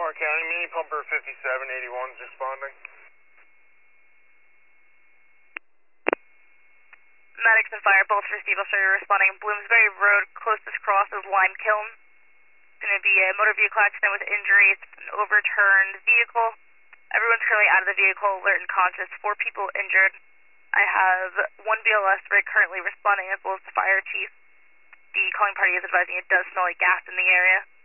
Lamar County, mini pumper 5781 is responding. Medics and fire both received are responding. Bloomsbury Road, closest cross is Lime Kiln. It's going to be a motor vehicle accident with injury. It's an overturned vehicle. Everyone's currently out of the vehicle, alert and conscious. 4 people injured. I have 1 BLS rig currently responding as well as the fire chief. The calling party is advising it does smell like gas in the area.